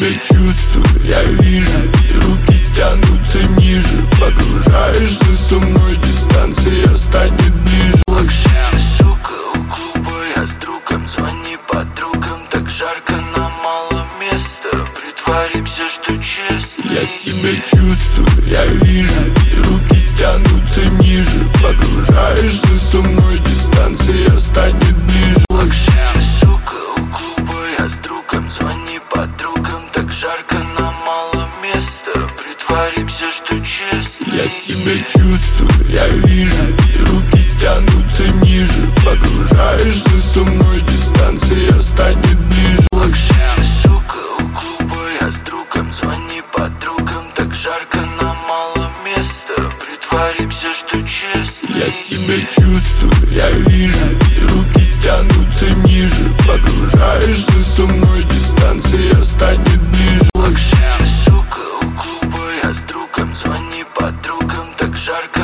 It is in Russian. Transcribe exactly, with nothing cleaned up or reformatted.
тебя чувствую, я вижу, и руки тянутся ниже. Погружаешься со мной, дистанция станет ближе. Лакшери, сука, у клуба я с другом. Звони подругам, так жарко, нам мало места. Притворимся, что честно. Я тебя чувствую, я вижу, и руки тянутся ниже. Погружаешься со мной, дистанция станет ближе. Лакшери, сука, у клуба я с другом. Звони подругам, так жарко, нам мало места. Притворимся, что честно. Я тебя чувствую, я вижу, и руки тянутся ниже. Погружаешься со мной, дистанция станет ближе. Лакшери, сука, у клуба я с другом. Звони подругам, так жарко, нам мало места. Притворимся, что честно. Я тебя чувствую, я вижу, и руки тянутся ниже. Погружаешься со мной, дистанция станет ближе. Лакшери, сука, у клуба я с другом. Звони подругам, так жарко,